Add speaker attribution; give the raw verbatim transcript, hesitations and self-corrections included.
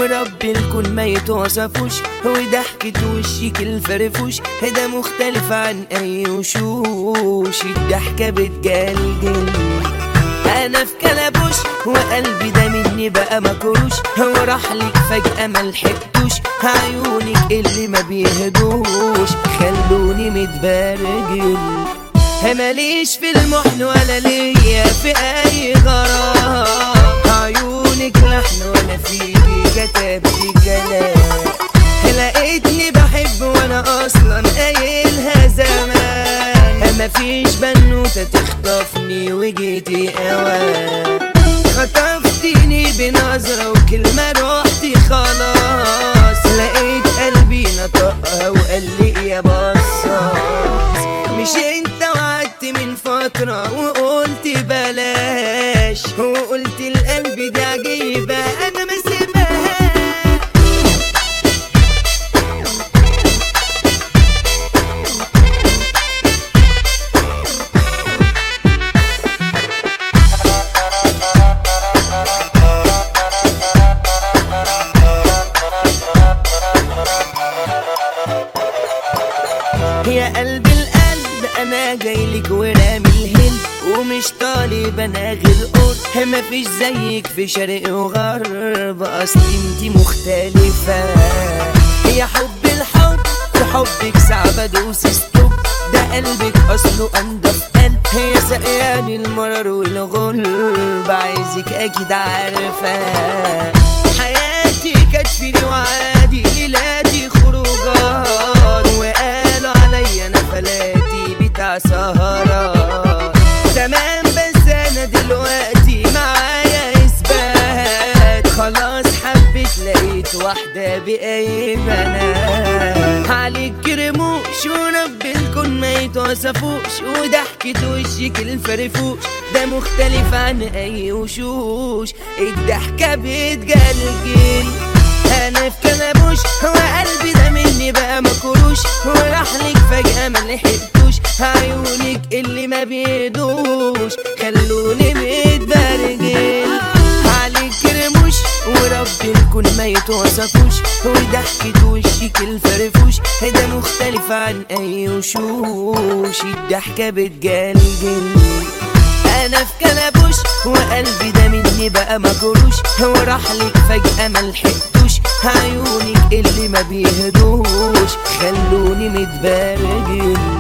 Speaker 1: ورب الكون ما يتوصفوش، وضحكة وشك الفرفوش ده مختلف عن اي وشوش. الضحكة بتجلجل انا في كلبوش، وقلبي ده مني بقى مكروش، ورحلك فجأة ملحقتوش، عيونك اللي ما بيهدوش خلوني متبرجل. ماليش في المحن ولا ليا في اي غرام، عيونك لحن وانا فيكي كتبت كلام. لقيتني بحب وانا اصلا قايلها زمان، مفيش بنوتة تخطفني وجيتي اوان. خطفتيني بنظرة وكلمة روحتي خلاص، لقيت قلبي نطقها وقال لي يا بصاص. مش انت وعدت من فترة وقلت بلاش، وقلت القلب دي عجيبة انا ما سيبهاش. يا قلب القلب انا جايلك ورامي الهند، ومش طالب انا غير قرب، مفيش زيك في شرق وغرب، اصل انتي مختلفة. يا حب الحب في حبك صعب ادوس ستوب، ده قلبك اصله انضف قلب، هي سقياني المرر والغلب، عايزك اكيد عارفة. حياتي كانت في وعادي ليلاتي خروجات، وقالوا عليا انا فلاتي بتاع سهرات. تمام بس انا دلوقتي معايا اثبات، خلاص حبيت لقيت واحدة بأي بنات. عليك رموش ورب الكون ما يتوصفوش، وضحكة وشك الفرفوش ده مختلف عن اي وشوش. الضحكة بتجلجل انا في كلبوش، هو قلبي ده مني بقى مكروش، ورحلك فجأة ملحقتوش، عيونك اللي ما بيدوش خلوني متبرجل. عليك رموش ورب الكون ما يتوصفوش، وضحكة وشك الفرفوش ده مختلف عن اي وشوش. الضحكة بتجلجل انا في كلبوش، وقلبي ده مني بقى مكروش، ورحلك فجأة ملحقتوش، عيونك اللي ما بيهدوش خلوني متبرجل.